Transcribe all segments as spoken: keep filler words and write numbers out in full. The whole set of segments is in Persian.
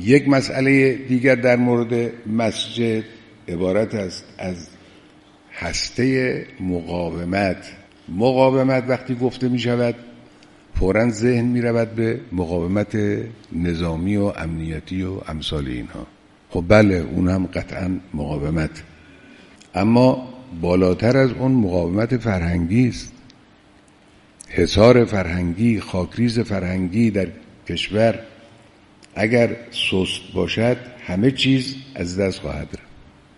یک مسئله دیگر در مورد مسجد عبارت است از هسته مقاومت. مقاومت وقتی گفته می شود فوراً ذهن می رود به مقاومت نظامی و امنیتی و امثال اینها. خب بله، اون هم قطعاً مقاومت، اما بالاتر از اون مقاومت فرهنگی است. حصار فرهنگی، خاکریز فرهنگی در کشور اگر سست باشد همه چیز از دست خواهد رفت.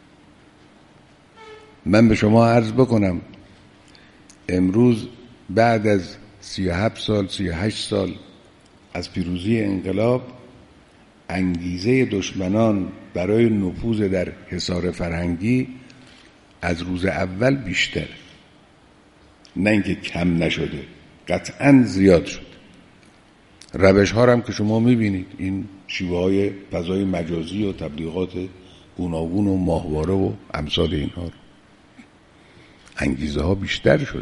من به شما عرض بکنم امروز بعد از سی و هفت سال سی و هشت سال از پیروزی انقلاب، انگیزه دشمنان برای نفوذ در حصار فرهنگی از روز اول بیشتر، نه اینکه کم نشده، قطعاً زیاد شد. روش ها هم که شما میبینید، این شیوه های فضای مجازی و تبلیغات گوناگون و ماهواره و امثال اینها، انگیزه ها بیشتر شد.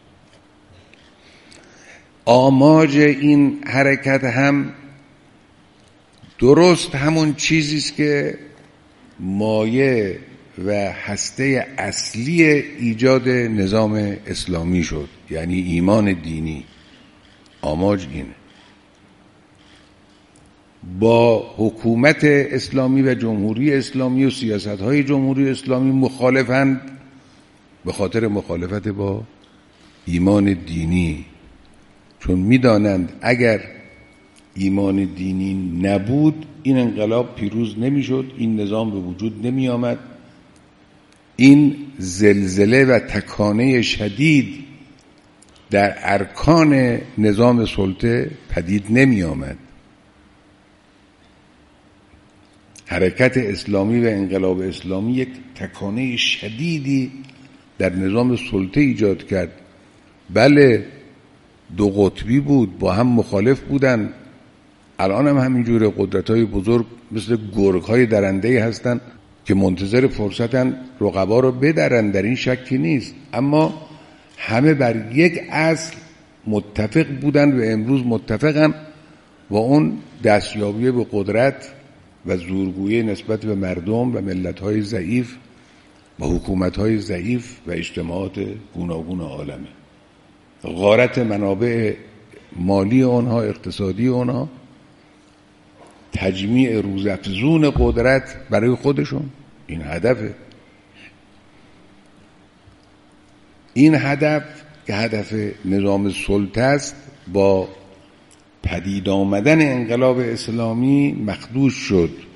آماج این حرکت هم درست همون چیزی است که مایه و هسته اصلی ایجاد نظام اسلامی شد، یعنی ایمان دینی. آماج اینه. با حکومت اسلامی و جمهوری اسلامی و سیاست‌های جمهوری اسلامی مخالفند به خاطر مخالفت با ایمان دینی، چون می‌دانند اگر ایمان دینی نبود این انقلاب پیروز نمی‌شد، این نظام به وجود نمی آمد، این زلزله و تکانه شدید در ارکان نظام سلطه پدید نمی آمد. حرکت اسلامی و انقلاب اسلامی یک تکانه شدیدی در نظام سلطه ایجاد کرد. بله، دو قطبی بود، با هم مخالف بودن. الان هم همینجوره. قدرت‌های بزرگ مثل گرگ‌های درنده‌ای هستن که منتظر فرصتن رقبا رو بدرن، در این شکی نیست، اما همه بر یک اصل متفق بودن و امروز متفقن و اون دستیابی به قدرت و زورگویی نسبت به مردم و ملت‌های ضعیف و حکومت‌های ضعیف و اجتماعات گوناگون عالمه. غارت منابع مالی آنها، اقتصادی آنها، تجمیع روزافزون قدرت برای خودشون، این هدفه. این هدف که هدف نظام سلطه است با پدید آمدن انقلاب اسلامی مخدوش شد.